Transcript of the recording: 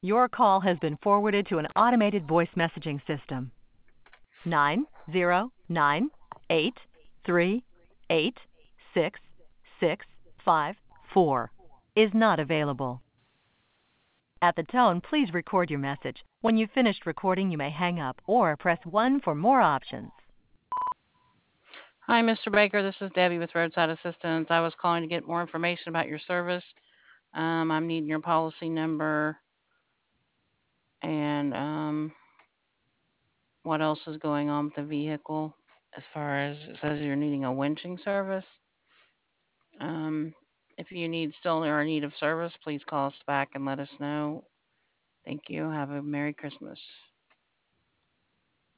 Your call has been forwarded to an automated voice messaging system. 90983866654 is not available. At the tone, please record your message. When you've finished recording, you may hang up or press 1 for more options. Hi, Mr. Baker. This is Debbie with Roadside Assistance. I was calling to get more information about your service. I'm needing your policy number and what else is going on with the vehicle. As far as it says you're needing a winching service. Um, if you still are in need of service, please call us back and let us know. Thank you. Have a Merry Christmas.